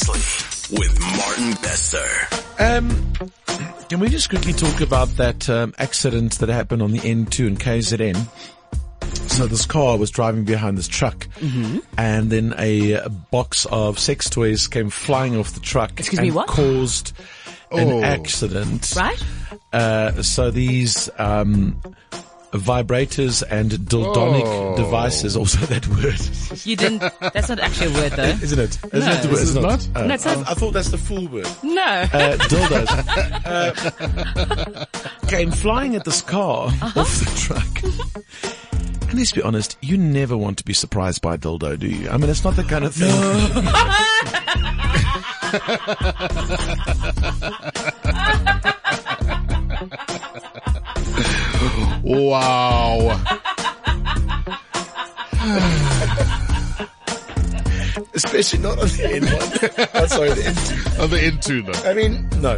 Seriously with Martin Besser. Can we just quickly talk about that accident that happened on the N2 in KZN? So this car was driving behind this truck, and then a box of sex toys came flying off the truck and caused an accident. Right? So these vibrators and dildonic devices, also that word. You didn't, that's not actually a word though. Isn't it? No. Isn't it the word? Is it not? No, it's not. I thought that's the full word. No. Dildos came flying at this car off the truck. And let's be honest, you never want to be surprised by a dildo, do you? I mean, it's not the kind of thing. Wow. Especially not on the N1. Oh, sorry, the N2. On the N2, no. I mean, no.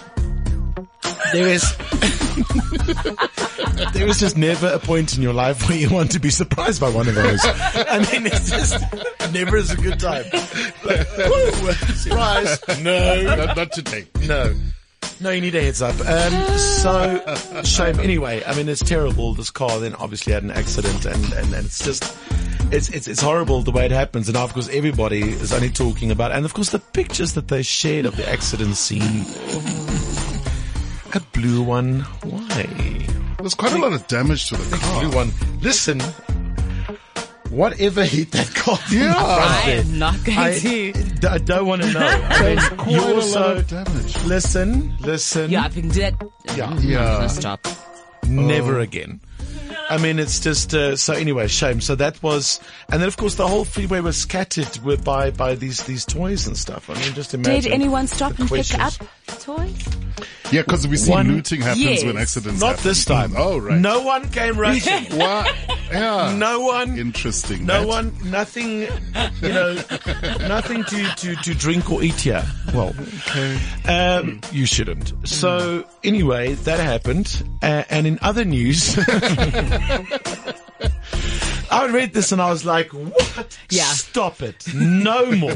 There is just never a point in your life where you want to be surprised by one of those. I mean, it's just never is a good time. But, woo, surprise. No. Not today. No. No, you need a heads up. So, shame. Anyway, I mean, it's terrible. This car then obviously had an accident and it's just, it's horrible the way it happens. And now, of course, everybody is only talking about, and of course, the pictures that they shared of the accident scene. A blue one. Why? There's quite a lot of damage to the car. Blue one. Listen. Whatever hit that car? Yeah. I am not going to. I don't want to know. I mean, Quite you a lot also of damage. listen. Yeah, I think that. Yeah. Stop. Never again. I mean, it's just, so anyway, shame. So that was, and then of course the whole freeway was scattered by these toys and stuff. I mean, just imagine. Did anyone stop and pick questions. up toys? Yeah, because we see looting happens Yes. when accidents Not happen. this time. Oh, right. No one came rushing. What? Yeah. No one. Interesting. No Matt. one, nothing, nothing to drink or eat here. Well, you shouldn't. So anyway, that happened. And in other news, I read this and I was like, what? Yeah. Stop it. No more.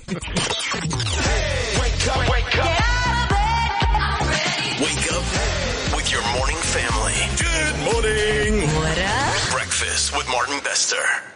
Wake up with your morning family. Good morning. What up? Breakfast with Martin Besser.